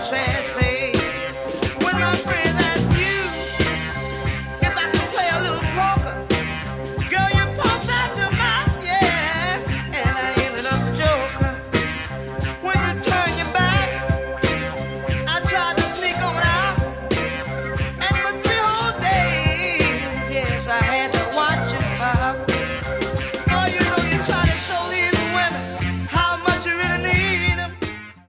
sad face. When my friends ask you if I can play a little poker, girl, you poked out your mouth, yeah, and I ended up a joker. When you turn your back, I tried to sneak on out, and for 3 whole days, yes, I had to watch